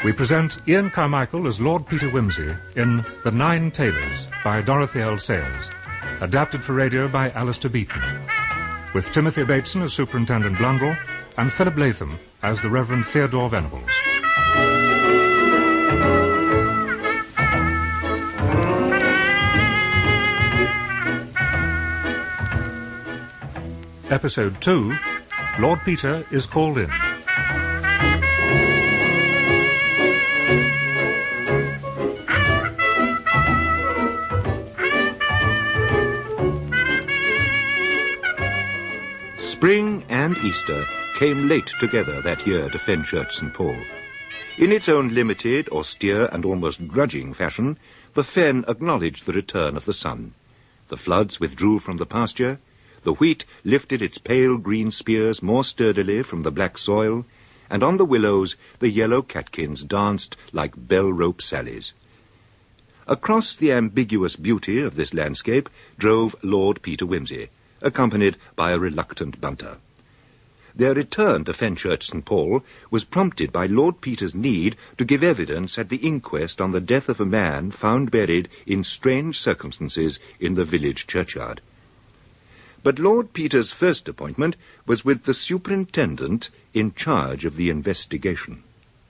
We present Ian Carmichael as Lord Peter Wimsey in The Nine Tailors by Dorothy L. Sayers, adapted for radio by Alistair Beaton, with Timothy Bateson as Superintendent Blundell and Philip Latham as the Reverend Theodore Venables. Episode 2, Lord Peter is called in. Spring and Easter came late together that year to Fenchurch St. Paul. In its own limited, austere, and almost grudging fashion, the fen acknowledged the return of the sun. The floods withdrew from the pasture, the wheat lifted its pale green spears more sturdily from the black soil, and on the willows the yellow catkins danced like bell-rope sallies. Across the ambiguous beauty of this landscape drove Lord Peter Wimsey, accompanied by a reluctant bunter. Their return to Fenchurch St. Paul was prompted by Lord Peter's need to give evidence at the inquest on the death of a man found buried in strange circumstances in the village churchyard. But Lord Peter's first appointment was with the superintendent in charge of the investigation.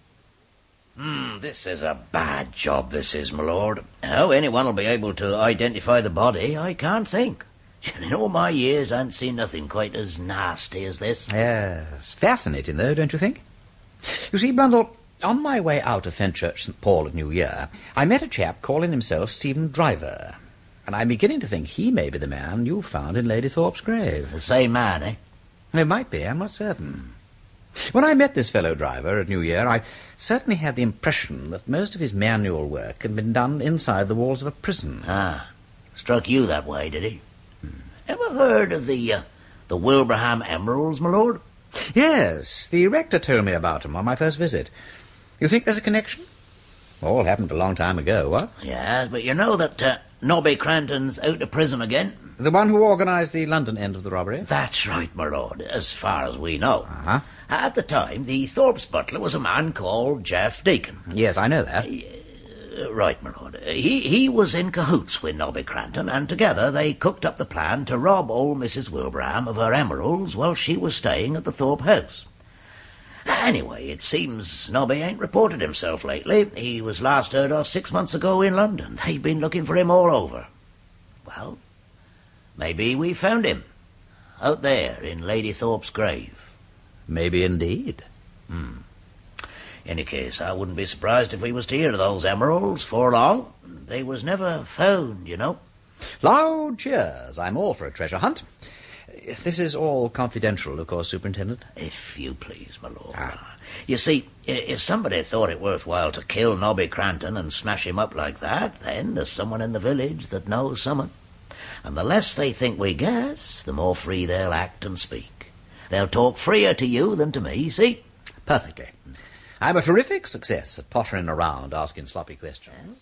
This is a bad job, this is, my lord. How anyone will be able to identify the body, I can't think. In all my years, I haven't seen nothing quite as nasty as this. Yes, fascinating, though, don't you think? You see, Blundell, on my way out of Fenchurch St. Paul at New Year, I met a chap calling himself Stephen Driver, and I'm beginning to think he may be the man you found in Lady Thorpe's grave. The same man, eh? It might be, I'm not certain. When I met this fellow Driver at New Year, I certainly had the impression that most of his manual work had been done inside the walls of a prison. Ah, struck you that way, did he? Ever heard of the Wilbraham Emeralds, my lord? Yes, the rector told me about them on my first visit. You think there's a connection? All happened a long time ago, what? Yes, but you know that Nobby Cranton's out of prison again? The one who organised the London end of the robbery? That's right, my lord, as far as we know. Uh-huh. At the time, the Thorpe's butler was a man called Jeff Deacon. Yes, I know that. Right, my lord. He was in cahoots with Nobby Cranton, and together they cooked up the plan to rob old Mrs. Wilbraham of her emeralds while she was staying at the Thorpe house. Anyway, it seems Nobby ain't reported himself lately. He was last heard of 6 months ago in London. They've been looking for him all over. Well, maybe we found him. Out there in Lady Thorpe's grave. Maybe indeed. Any case, I wouldn't be surprised if we was to hear of those emeralds for long. They was never found, you know. Loud cheers. I'm all for a treasure hunt. This is all confidential, of course, Superintendent. If you please, my lord. You see, if somebody thought it worthwhile to kill Nobby Cranton and smash him up like that, then there's someone in the village that knows someone. And the less they think we guess, the more free they'll act and speak. They'll talk freer to you than to me, see? Perfectly. I'm a terrific success at pottering around asking sloppy questions.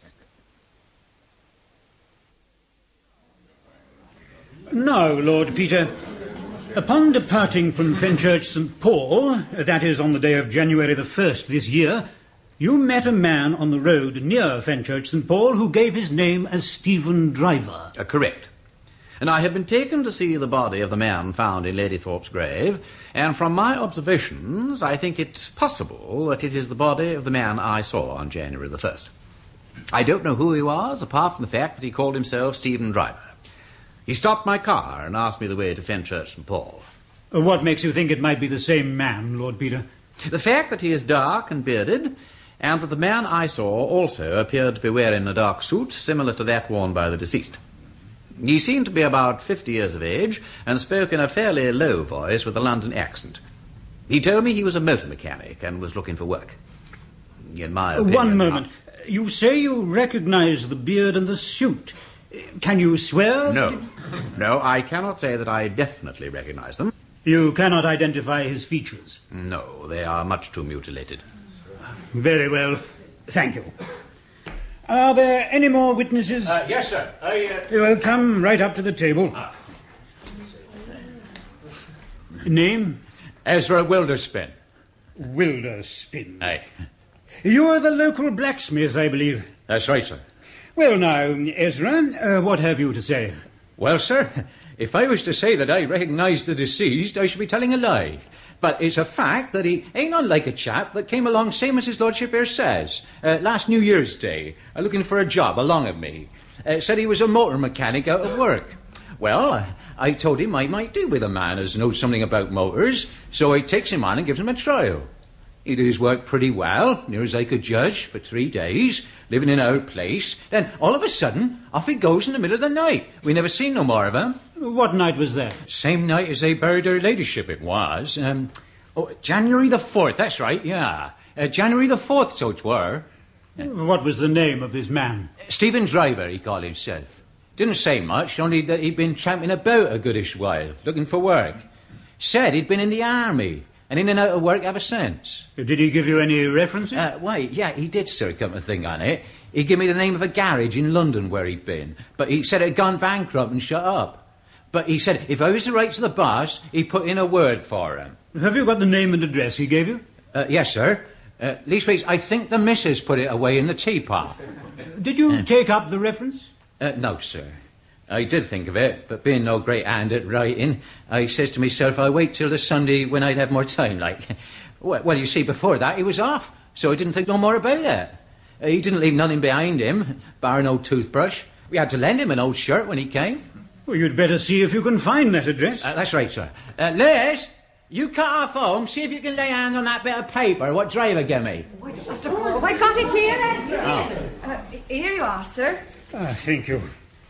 Now, Lord Peter, upon departing from Fenchurch St. Paul, that is on the day of January the 1st this year, you met a man on the road near Fenchurch St. Paul who gave his name as Stephen Driver. Correct. And I have been taken to see the body of the man found in Lady Thorpe's grave, and from my observations, I think it possible that it is the body of the man I saw on January the 1st. I don't know who he was, apart from the fact that he called himself Stephen Driver. He stopped my car and asked me the way to Fenchurch St. Paul. What makes you think it might be the same man, Lord Peter? The fact that he is dark and bearded, and that the man I saw also appeared to be wearing a dark suit similar to that worn by the deceased. He seemed to be about 50 years of age and spoke in a fairly low voice with a London accent. He told me he was a motor mechanic and was looking for work. In my opinion... One moment. You say you recognize the beard and the suit. Can you swear? No, I cannot say that I definitely recognize them. You cannot identify his features? No, they are much too mutilated. Very well. Thank you. Are there any more witnesses? Yes, sir. You will come right up to the table. Name? Ezra Wilderspin. Wilderspin. Aye. You're the local blacksmith, I believe. That's right, sir. Well, now, Ezra, what have you to say? Well, sir, if I was to say that I recognise the deceased, I should be telling a lie. But it's a fact that he ain't unlike a chap that came along, same as his lordship here says, last New Year's Day, looking for a job along of me. Said he was a motor mechanic out of work. Well, I told him I might do with a man as knows something about motors, so I takes him on and gives him a trial. He did his work pretty well, near as I could judge, for 3 days, living in our place. Then, all of a sudden, off he goes in the middle of the night. We never seen no more of him. What night was that? Same night as they buried her ladyship, it was. January the 4th, that's right, yeah. January the 4th, so 'twere. What was the name of this man? Stephen Driver, he called himself. Didn't say much, only that he'd been tramping about a goodish while, looking for work. Said he'd been in the army, and in and out of work ever since. Did he give you any references? Why, yeah, he did, sir, come to think on it. He gave me the name of a garage in London where he'd been, but he said it had gone bankrupt and shut up. But he said if I was to write to the boss, he'd put in a word for him. Have you got the name and address he gave you? Yes, sir. Leastways, I think the missus put it away in the teapot. Did you take up the reference? No, sir. I did think of it, but being no great hand at writing, I says to myself I'll wait till the Sunday when I'd have more time, like. Well, you see, before that he was off, so I didn't think no more about it. He didn't leave nothing behind him, bar an old toothbrush. We had to lend him an old shirt when he came. Well, you'd better see if you can find that address. That's right, sir. Liz, you cut off home, see if you can lay hand on that bit of paper what Driver gave me. Oh, I got it here, Ezra. Here you are, sir. Thank you.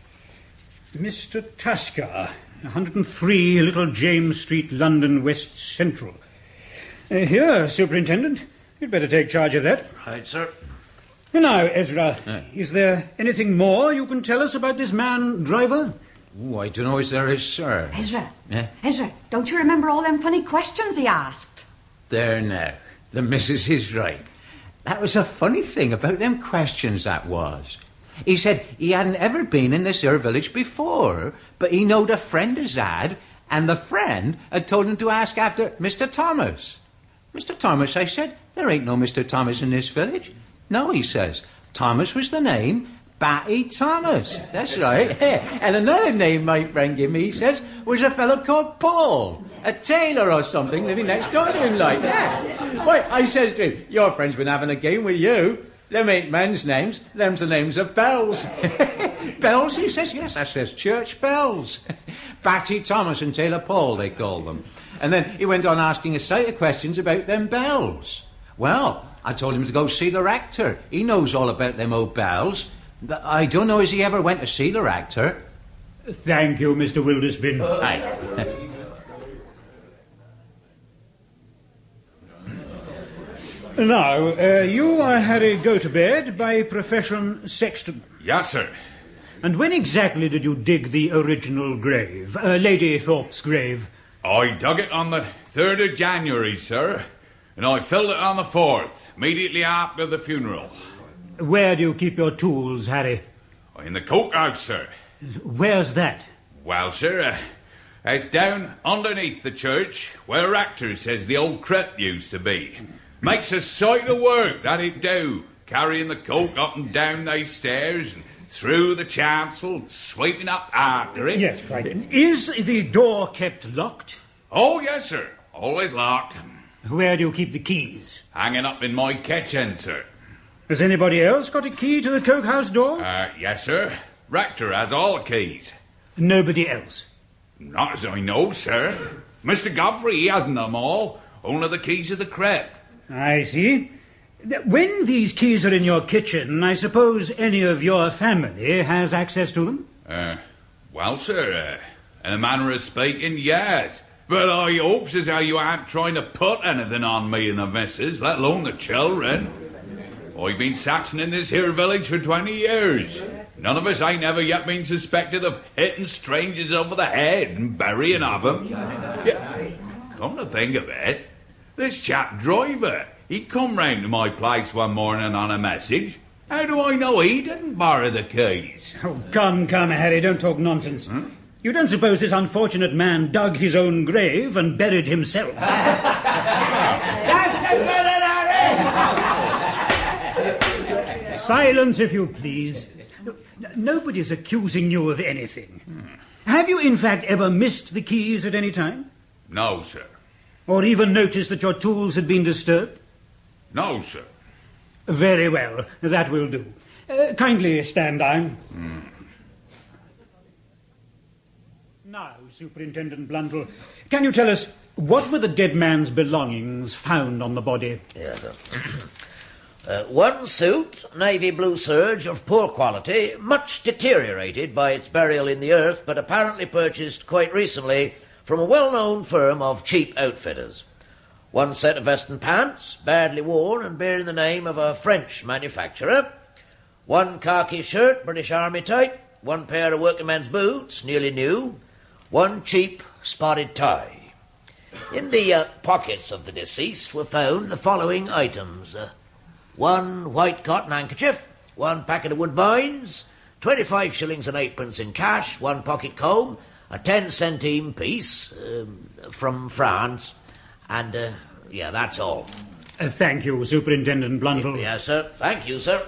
Mr. Tusker, 103 Little James Street, London, West Central. Here, Superintendent. You'd better take charge of that. Right, sir. Now, Ezra, is there anything more you can tell us about this man, Driver? Oh, I don't know as there is, sir. Ezra. Ezra, don't you remember all them funny questions he asked? There now. The missus is right. That was a funny thing about them questions, that was. He said he hadn't ever been in this here village before, but he knowed a friend as had, and the friend had told him to ask after Mr. Thomas. Mr. Thomas, I said, there ain't no Mr. Thomas in this village. No, he says, Thomas was the name, Batty Thomas. That's right. And another name my friend gave me, he says, was a fellow called Paul, a tailor or something living next door to him like that. Why, I says to him, your friend's been having a game with you. Them ain't men's names, them's the names of bells. Bells, he says, yes, that says church bells. Batty Thomas and Tailor Paul, they call them. And then he went on asking a sight of questions about them bells. Well, I told him to go see the rector. He knows all about them old bells. I don't know as he ever went to see the rector. Thank you, Mr. Wilderspin. Aye. Now, you are Harry Gotobed, by profession sexton. Yes, sir. And when exactly did you dig the original grave, Lady Thorpe's grave? I dug it on the 3rd of January, sir, and I filled it on the 4th, immediately after the funeral. Where do you keep your tools, Harry? In the courthouse, sir. Where's that? Well, sir, it's down underneath the church, where Rector says the old crypt used to be. Makes a sight of work, that it do, carrying the coke up and down those stairs and through the chancel, sweeping up after it. Yes, quite. Is the door kept locked? Oh, yes, sir. Always locked. Where do you keep the keys? Hanging up in my kitchen, sir. Has anybody else got a key to the coke house door? Yes, sir. Rector has all the keys. Nobody else? Not as I know, sir. Mr. Godfrey, he hasn't them all. Only the keys of the crypt. I see. When these keys are in your kitchen, I suppose any of your family has access to them? Well, sir, in a manner of speaking, yes. But I hopes as how you aren't trying to put anything on me and the missus, let alone the children. I've been Saxon in this here village for 20 years. None of us ain't ever yet been suspected of hitting strangers over the head and burying of them. Yeah, come to think of it, this chap Driver, he come round to my place one morning on a message. How do I know he didn't borrow the keys? Oh, come, Harry, don't talk nonsense. You don't suppose this unfortunate man dug his own grave and buried himself? That's the good of Harry! Silence, if you please. Nobody's accusing you of anything. Have you, in fact, ever missed the keys at any time? No, sir. Or even noticed that your tools had been disturbed? No, sir. Very well. That will do. Kindly stand down. Now, Superintendent Blundell, can you tell us what were the dead man's belongings found on the body? Yes, sir. One suit, navy blue serge of poor quality, much deteriorated by its burial in the earth, but apparently purchased quite recently from a well-known firm of cheap outfitters. One set of vest and pants, badly worn and bearing the name of a French manufacturer. One khaki shirt, British Army type. One pair of working man's boots, nearly new. One cheap spotted tie. In the pockets of the deceased were found the following items. One white cotton handkerchief, one packet of woodbines, 25 shillings and 8 in cash, one pocket comb, a 10-centime piece from France, and, that's all. Thank you, Superintendent Blundell. Yes, sir. Thank you, sir.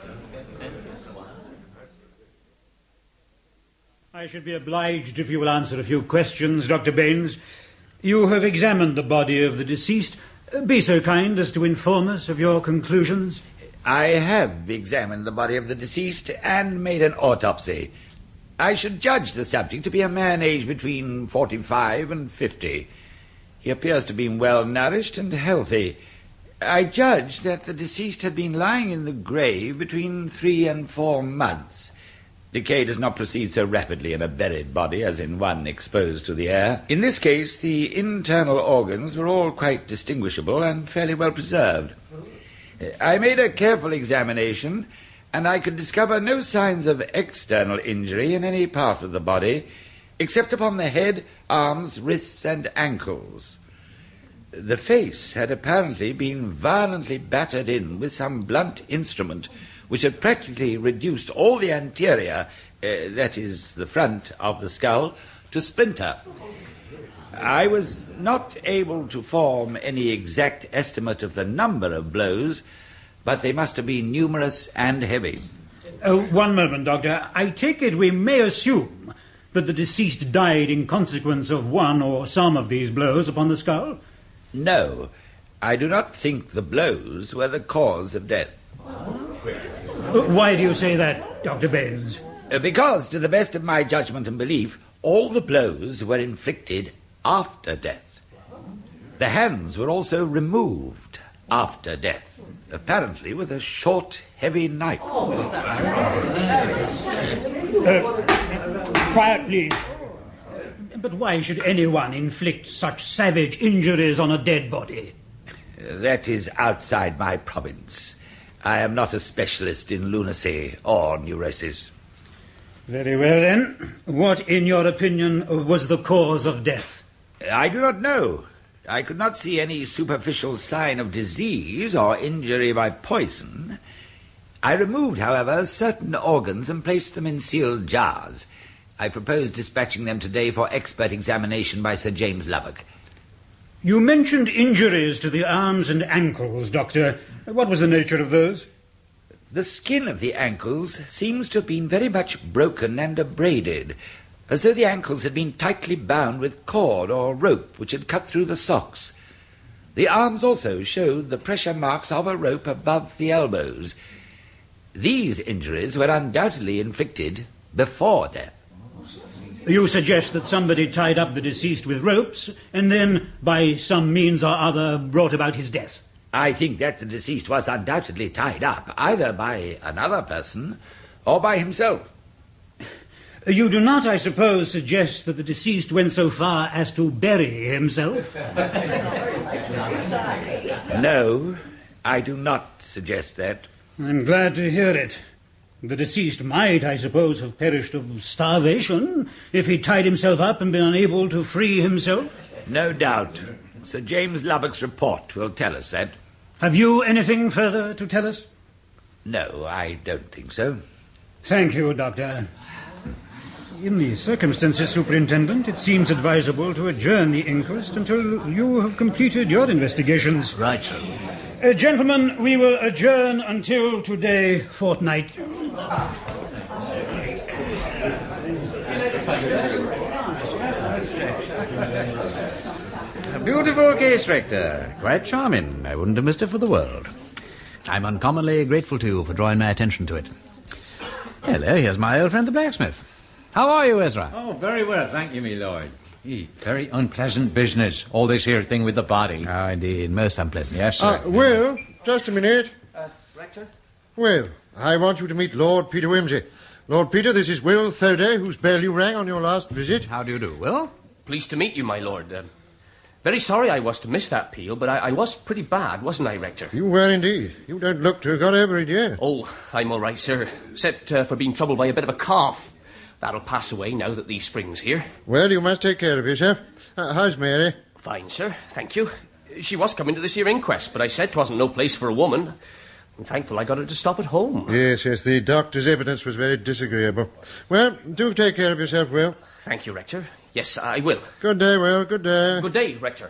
I should be obliged if you will answer a few questions, Dr. Baines. You have examined the body of the deceased. Be so kind as to inform us of your conclusions. I have examined the body of the deceased and made an autopsy. I should judge the subject to be a man aged between 45 and 50. He appears to be well nourished and healthy. I judge that the deceased had been lying in the grave between 3 and 4 months. Decay does not proceed so rapidly in a buried body as in one exposed to the air. In this case, the internal organs were all quite distinguishable and fairly well preserved. I made a careful examination, and I could discover no signs of external injury in any part of the body, except upon the head, arms, wrists, and ankles. The face had apparently been violently battered in with some blunt instrument, which had practically reduced all the anterior, that is, the front of the skull, to splinter. I was not able to form any exact estimate of the number of blows, but they must have been numerous and heavy. One moment, Doctor. I take it we may assume that the deceased died in consequence of one or some of these blows upon the skull? No, I do not think the blows were the cause of death. Why do you say that, Dr. Baines? Because, to the best of my judgment and belief, all the blows were inflicted after death. The hands were also removed after death, apparently with a short, heavy knife. Quiet, please. But why should anyone inflict such savage injuries on a dead body? That is outside my province. I am not a specialist in lunacy or neurosis. Very well, then. What, in your opinion, was the cause of death? I do not know. I could not see any superficial sign of disease or injury by poison. I removed, however, certain organs and placed them in sealed jars. I propose dispatching them today for expert examination by Sir James Lubbock. You mentioned injuries to the arms and ankles, Doctor. What was the nature of those? The skin of the ankles seems to have been very much broken and abraded, as though the ankles had been tightly bound with cord or rope which had cut through the socks. The arms also showed the pressure marks of a rope above the elbows. These injuries were undoubtedly inflicted before death. You suggest that somebody tied up the deceased with ropes and then, by some means or other, brought about his death? I think that the deceased was undoubtedly tied up, either by another person or by himself. You do not, I suppose, suggest that the deceased went so far as to bury himself? No, I do not suggest that. I'm glad to hear it. The deceased might, I suppose, have perished of starvation if he tied himself up and been unable to free himself? No doubt. Sir James Lubbock's report will tell us that. Have you anything further to tell us? No, I don't think so. Thank you, Doctor. In these circumstances, Superintendent, it seems advisable to adjourn the inquest until you have completed your investigations. Right, sir. Gentlemen, we will adjourn until today fortnight. A beautiful case, Rector. Quite charming. I wouldn't have missed it for the world. I'm uncommonly grateful to you for drawing my attention to it. Hello, here's my old friend the blacksmith. How are you, Ezra? Oh, very well, thank you, me lord. Very unpleasant business, all this here thing with the body. Oh, indeed, most unpleasant. Yes, sir. Will, just a minute. Rector? Will, I want you to meet Lord Peter Wimsey. Lord Peter, this is Will Thoday, whose bell you rang on your last visit. How do you do, Will? Pleased to meet you, my lord. Very sorry I was to miss that peal, but I was pretty bad, wasn't I, Rector? You were indeed. You don't look to have got over it yet. Oh, I'm all right, sir. Except for being troubled by a bit of a cough. That'll pass away now that these spring's here. Well, you must take care of yourself. How's Mary? Fine, sir. Thank you. She was coming to this here inquest, but I said 'twasn't no place for a woman. I'm thankful I got her to stop at home. Yes, the doctor's evidence was very disagreeable. Well, do take care of yourself, Will. Thank you, Rector. Yes, I will. Good day, Will. Good day. Good day, Rector.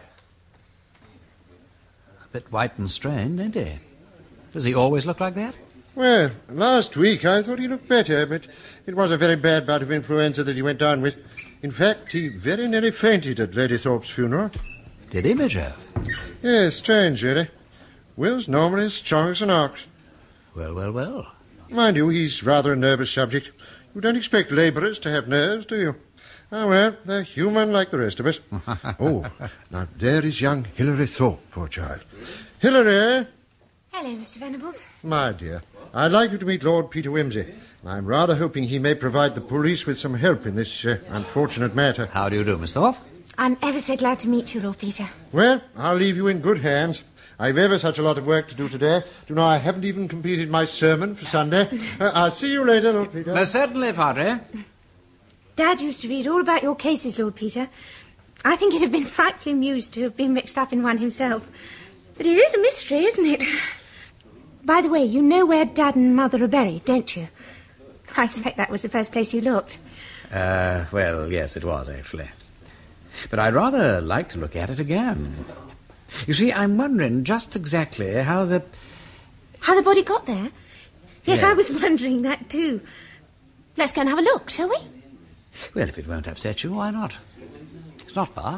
A bit white and strained, ain't he? Does he always look like that? Well, last week I thought he looked better, but it was a very bad bout of influenza that he went down with. In fact, he very nearly fainted at Lady Thorpe's funeral. Did he, Major? Yes, strange, really. Will's normally as strong as an ox. Well. Mind you, he's rather a nervous subject. You don't expect labourers to have nerves, do you? Oh, well, they're human like the rest of us. Oh, now there is young Hilary Thorpe, poor child. Hilary! Hello, Mr. Venables. My dear, I'd like you to meet Lord Peter Wimsey. I'm rather hoping he may provide the police with some help in this unfortunate matter. How do you do, Miss Thorpe? I'm ever so glad to meet you, Lord Peter. Well, I'll leave you in good hands. I've ever such a lot of work to do today. Do you know, I haven't even completed my sermon for Sunday. I'll see you later, Lord Peter. Most certainly, Padre. Dad used to read all about your cases, Lord Peter. I think he'd have been frightfully amused to have been mixed up in one himself. But it is a mystery, isn't it? By the way, you know where Dad and Mother are buried, don't you? I expect that was the first place you looked. Well, yes, it was, actually. But I'd rather like to look at it again. You see, I'm wondering just exactly how the... How the body got there? Yes, Yeah. I was wondering that too. Let's go and have a look, shall we? Well, if it won't upset you, why not? It's not far.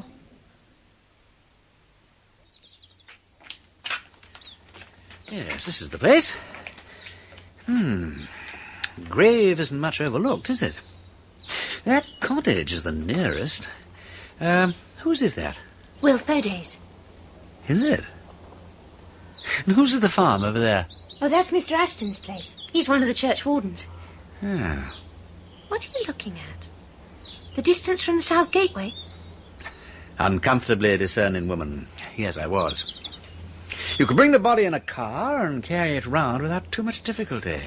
Yes, this is the place. Grave isn't much overlooked, is it? That cottage is the nearest. Whose is that? Will Thaday's. Is it? And whose is the farm over there? Oh, that's Mr. Ashton's place. He's one of the church wardens. Ah. What are you looking at? The distance from the south gateway? Uncomfortably discerning woman. Yes, I was. You could bring the body in a car and carry it round without too much difficulty.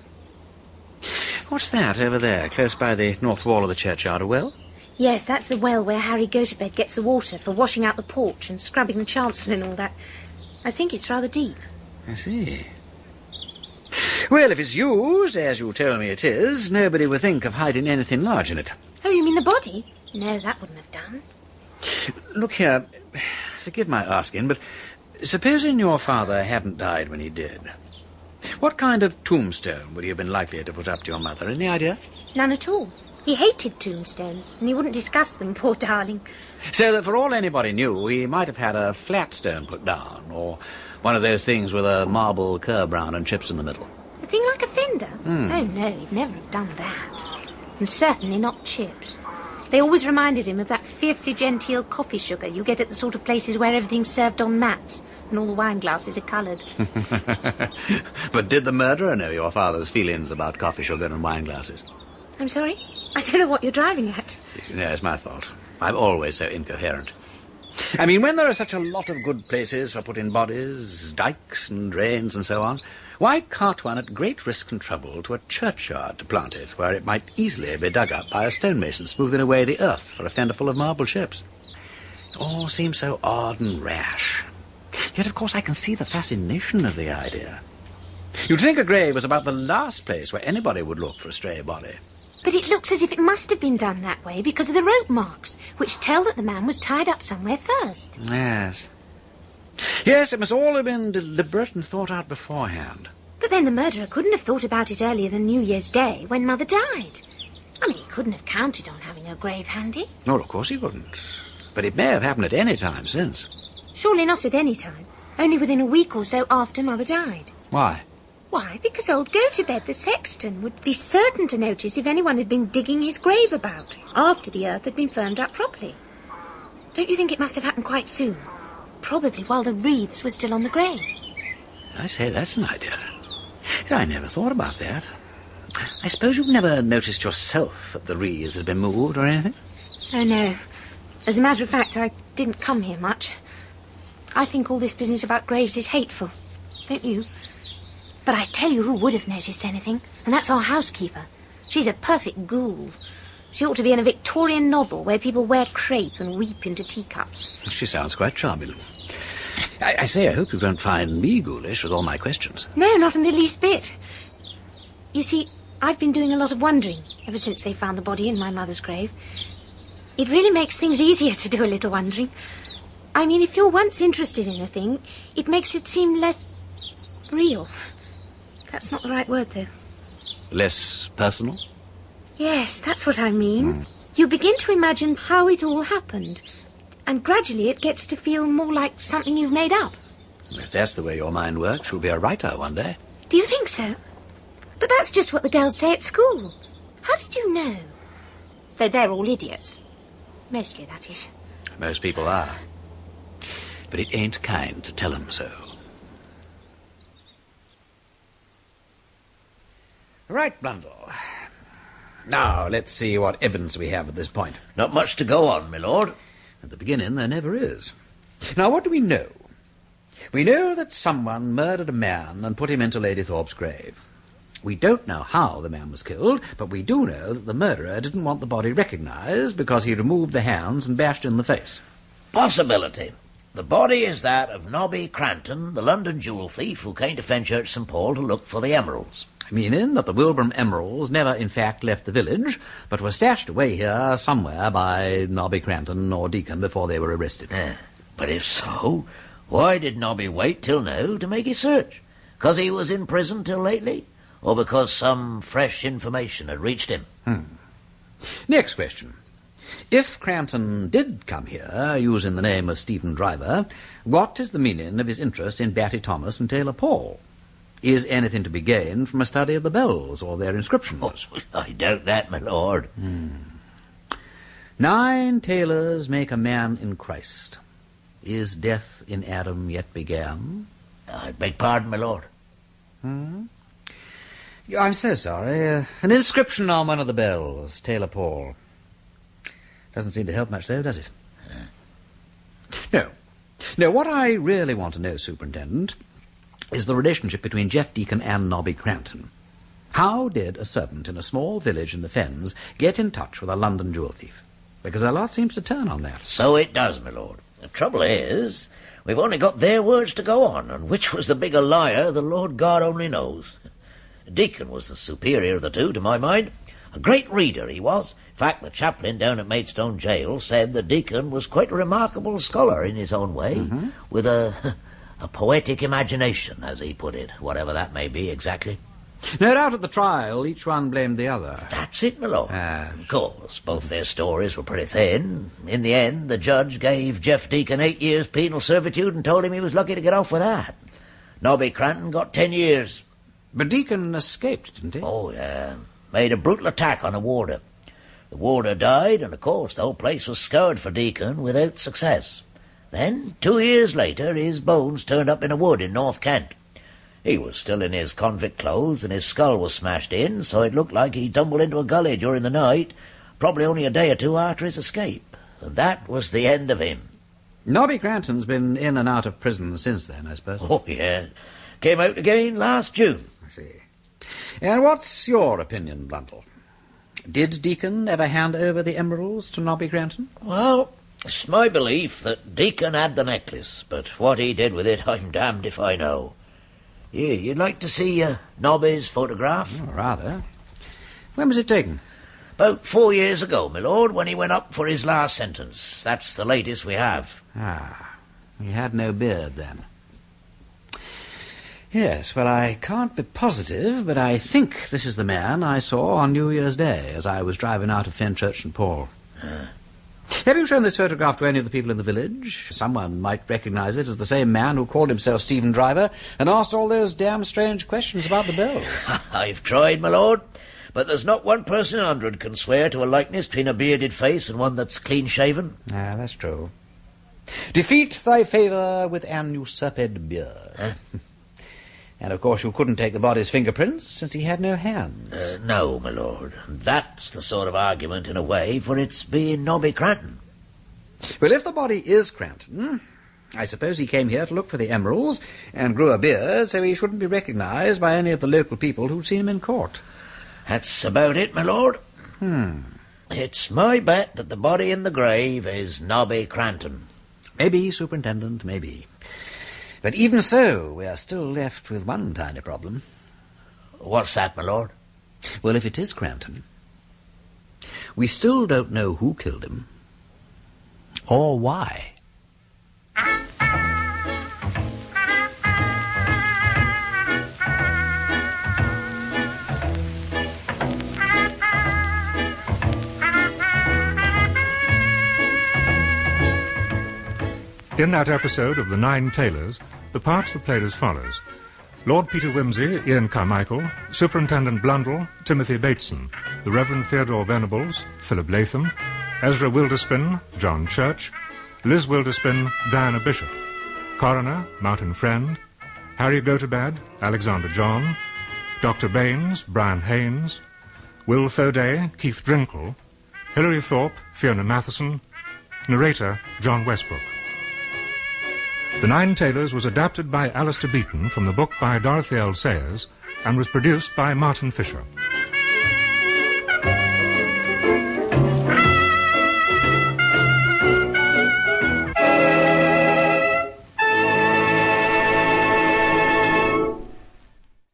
What's that over there, close by the north wall of the churchyard? A well? Yes, that's the well where Harry Gotobed gets the water for washing out the porch and scrubbing the chancel and all that. I think it's rather deep. I see. Well, if it's used, as you tell me it is, nobody would think of hiding anything large in it. Oh, you mean the body? No, that wouldn't have done. Look here, forgive my asking, but supposing your father hadn't died when he did, what kind of tombstone would he have been likely to put up to your mother? Any idea? None at all. He hated tombstones, and he wouldn't discuss them, poor darling. So that for all anybody knew, he might have had a flat stone put down, or one of those things with a marble curb round and chips in the middle. A thing like a fender? Oh, no, he'd never have done that. And certainly not chips. They always reminded him of that fearfully genteel coffee sugar you get at the sort of places where everything's served on mats and all the wine glasses are coloured. But did the murderer know your father's feelings about coffee sugar and wine glasses? I'm sorry? I don't know what you're driving at. No, it's my fault. I'm always so incoherent. I mean, when there are such a lot of good places for putting bodies, dikes and drains and so on, why cart one at great risk and trouble to a churchyard to plant it, where it might easily be dug up by a stonemason smoothing away the earth for a fender full of marble chips? It all seems so odd and rash. Yet, of course, I can see the fascination of the idea. You'd think a grave was about the last place where anybody would look for a stray body. But it looks as if it must have been done that way because of the rope marks, which tell that the man was tied up somewhere first. Yes. Yes, it must all have been deliberate and thought out beforehand. But then the murderer couldn't have thought about it earlier than New Year's Day, when Mother died. I mean, he couldn't have counted on having her grave handy. No, of course he couldn't. But it may have happened at any time since. Surely not at any time. Only within a week or so after Mother died. Why? Why, because old Gotobed, the sexton, would be certain to notice if anyone had been digging his grave about, after the earth had been firmed up properly. Don't you think it must have happened quite soon? Probably while the wreaths were still on the grave. I say, that's an idea. I never thought about that. I suppose you've never noticed yourself that the wreaths had been moved or anything? Oh, no. As a matter of fact, I didn't come here much. I think all this business about graves is hateful. Don't you? But I tell you who would have noticed anything, and that's our housekeeper. She's a perfect ghoul. She ought to be in a Victorian novel where people wear crepe and weep into teacups. She sounds quite charming. I say, I hope you don't find me ghoulish with all my questions. No, not in the least bit. You see, I've been doing a lot of wondering ever since they found the body in my mother's grave. It really makes things easier to do a little wondering. I mean, if you're once interested in a thing, it makes it seem less real. That's not the right word, though. Less personal? Yes, that's what I mean. You begin to imagine how it all happened, and gradually it gets to feel more like something you've made up. If that's the way your mind works, you'll be a writer one day. Do you think so? But that's just what the girls say at school. How did you know? Though they're all idiots. Mostly, that is. Most people are. But it ain't kind to tell them so. Right, Blundell. Now, let's see what evidence we have at this point. Not much to go on, my lord. At the beginning, there never is. Now, what do we know? We know that someone murdered a man and put him into Lady Thorpe's grave. We don't know how the man was killed, but we do know that the murderer didn't want the body recognised because he removed the hands and bashed in the face. Possibility. The body is that of Nobby Cranton, the London jewel thief who came to Fenchurch St. Paul to look for the emeralds. Meaning that the Wilbraham emeralds never in fact left the village, but were stashed away here somewhere by Nobby Cranton or Deacon before they were arrested. But if so, why did Nobby wait till now to make his search? 'Cause he was in prison till lately? Or because some fresh information had reached him? Next question. If Cranton did come here using the name of Stephen Driver, what is the meaning of his interest in Batty Thomas and Taylor Paul? Is anything to be gained from a study of the bells or their inscriptions? Oh, I doubt that, my lord. 9 tailors make a man in Christ. Is death in Adam yet began? I beg pardon, my lord. I'm so sorry. An inscription on one of the bells, Taylor Paul. Doesn't seem to help much, though, does it? No, what I really want to know, Superintendent, is the relationship between Jeff Deacon and Nobby Cranton. How did a servant in a small village in the Fens get in touch with a London jewel thief? Because a lot seems to turn on that. So it does, my lord. The trouble is, we've only got their words to go on, and which was the bigger liar, the Lord God only knows. Deacon was the superior of the two, to my mind. A great reader he was. In fact, the chaplain down at Maidstone Jail said the Deacon was quite a remarkable scholar in his own way, with a poetic imagination, as he put it, whatever that may be exactly. No doubt at the trial, each one blamed the other. That's it, my lord. Of course, both their stories were pretty thin. In the end, the judge gave Jeff Deacon 8 years penal servitude and told him he was lucky to get off with that. Nobby Cranton got 10 years. But Deacon escaped, didn't he? Oh, yeah. Made a brutal attack on a warder. The warder died, and of course the whole place was scoured for Deacon without success. Then, 2 years later, his bones turned up in a wood in North Kent. He was still in his convict clothes, and his skull was smashed in, so it looked like he tumbled into a gully during the night, probably only a day or two after his escape. And that was the end of him. Nobby Cranton's been in and out of prison since then, I suppose. Oh, yeah. Came out again last June. I see. And what's your opinion, Blundell? Did Deacon ever hand over the emeralds to Nobby Cranton? Well, it's my belief that Deacon had the necklace, but what he did with it, I'm damned if I know. Yeah, you'd like to see Nobby's photograph? Oh, rather. When was it taken? About 4 years ago, my lord, when he went up for his last sentence. That's the latest we have. He had no beard then. Yes, well, I can't be positive, but I think this is the man I saw on New Year's Day as I was driving out of Fenchurch St. Paul. Have you shown this photograph to any of the people in the village? Someone might recognise it as the same man who called himself Stephen Driver and asked all those damn strange questions about the bells. I've tried, my lord, but there's not one person in 100 can swear to a likeness between a bearded face and one that's clean-shaven. Ah, that's true. Defeat thy favour with an usurped beard. And, of course, you couldn't take the body's fingerprints since he had no hands. No, my lord. That's the sort of argument, in a way, for its being Nobby Cranton. Well, if the body is Cranton, I suppose he came here to look for the emeralds and grew a beard so he shouldn't be recognised by any of the local people who'd seen him in court. That's about it, my lord. It's my bet that the body in the grave is Nobby Cranton. Maybe, Superintendent, maybe. But even so, we are still left with one tiny problem. What's that, my lord? Well, if it is Cranton, we still don't know who killed him or why. In that episode of The Nine Tailors, the parts were played as follows. Lord Peter Wimsey, Ian Carmichael, Superintendent Blundell, Timothy Bateson, the Reverend Theodore Venables, Philip Latham, Ezra Wilderspin, John Church, Liz Wilderspin, Diana Bishop, Coroner, Martin Friend, Harry Gotobad, Alexander John, Dr. Baines, Brian Haynes, Will Thoday, Keith Drinkle, Hilary Thorpe, Fiona Matheson, narrator, John Westbrook. The Nine Tailors was adapted by Alistair Beaton from the book by Dorothy L. Sayers and was produced by Martin Fisher.